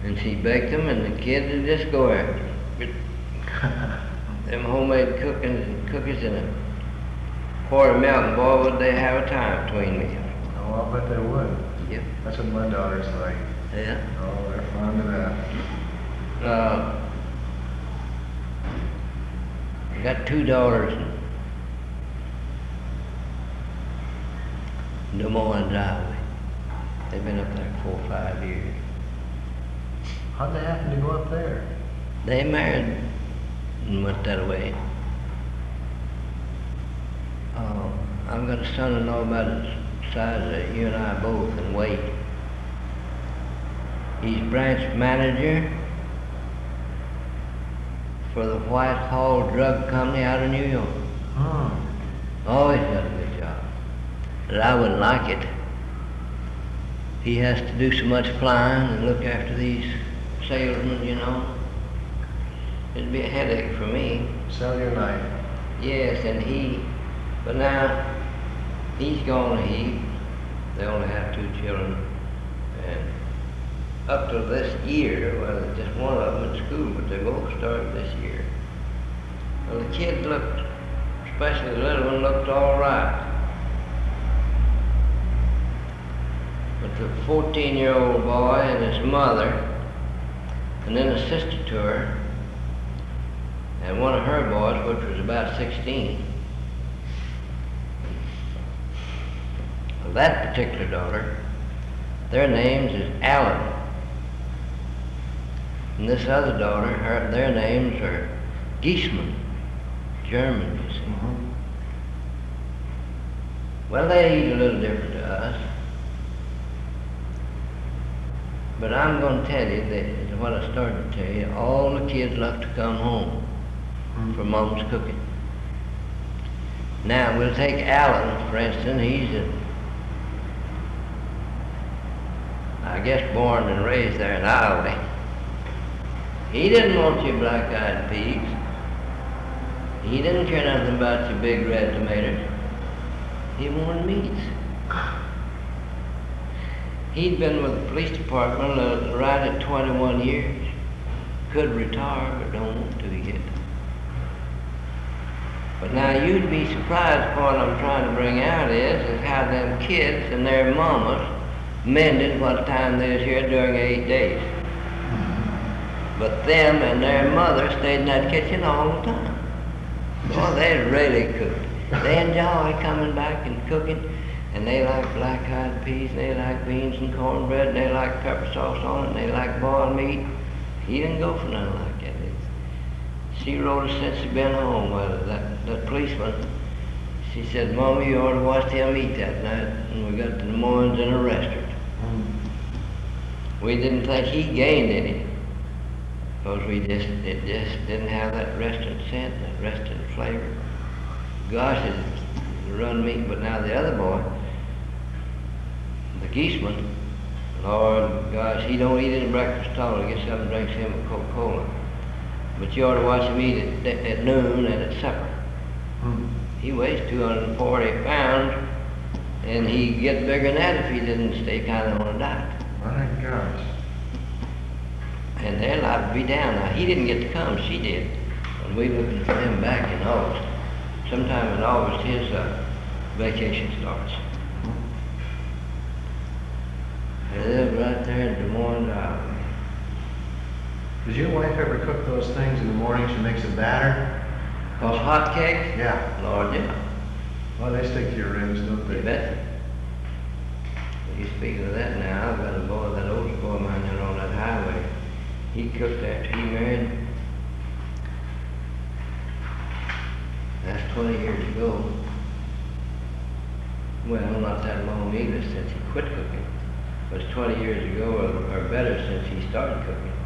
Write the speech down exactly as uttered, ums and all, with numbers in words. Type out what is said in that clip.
And she baked them, and the kids would just go after them. Them homemade cookings and cookies and a quart of milk, boy, would they have a time between meals. Oh, I'll bet they would. Yep. That's what my daughter's like. Yeah. Oh, they're fond of that. Uh, I got two daughters in Des Moines, Iowa. They've been up there four or five years. How'd they happen to go up there? They married and went that way. Uh, I've got a son-in-law about the size of you and I both in weight. He's branch manager for the Whitehall Drug Company out of New York. Hmm. Always done a good job. But I wouldn't like it. He has to do so much flying and look after these salesmen, you know. It'd be a headache for me. Sell your knife. Yes, and he, but now he's gone a heap. They only have two children. And up to this year, well, just one of them in school, but they both started this year. Well, the kids looked, especially the little one, looked all right. But the fourteen-year-old boy and his mother, and then a sister to her, and one of her boys, which was about sixteen. Well, that particular daughter, their names is Alan. And this other daughter, her, their names are Giesman, German, you see. Mm-hmm. Well, they eat a little different to us. But I'm going to tell you that what I started to tell you, all the kids love to come home Mm-hmm. for Mom's cooking. Now, we'll take Alan, for instance. He's a, I guess, born and raised there in Iowa. He didn't want your black-eyed peas. He didn't care nothing about your big red tomatoes. He wanted meats. He'd been with the police department uh, right at twenty-one years. Could retire, but don't want to yet. But now you'd be surprised, what I'm trying to bring out is, is how them kids and their mamas mended what time they was here during eight days. But them and their mother stayed in that kitchen all the time. Boy, they really cooked. They enjoy coming back and cooking, and they like black-eyed peas, and they like beans and cornbread, and they like pepper sauce on it, and they like boiled meat. He didn't go for nothing like that. She wrote us since she'd been home. Well, that, that policeman, she said, Mama, you ought to watch him eat that night. And we got to Des Moines and arrested her. Mm-hmm. We didn't think he gained any, because we just, it just didn't have that restaurant scent, that restaurant flavor. Gosh, it run me. But now the other boy, the Giesman, Lord, gosh, he don't eat any breakfast at all. He gets up and drinks him a Coca-Cola. But you ought to watch him eat at, at noon and at supper. Mm-hmm. He weighs two hundred forty pounds, and he'd get bigger than that if he didn't stay kind of on a diet. My gosh. And they're allowed to be down. Now, he didn't get to come, she did. And we looking for him back in August. Sometime in August, his uh, vacation starts. Mm-hmm. They live right there in Des Moines, Iowa. Does your wife ever cook those things in the morning? She makes a batter? Called hot cakes? Yeah. Lord, yeah. Well, they stick to your ribs, don't they? You bet. You speaking of that now, I've got a boy, that oldest boy of mine out on that highway. He cooked after he married. That's twenty years ago. Well, not that long either since he quit cooking. But it's twenty years ago or, or better since he started cooking.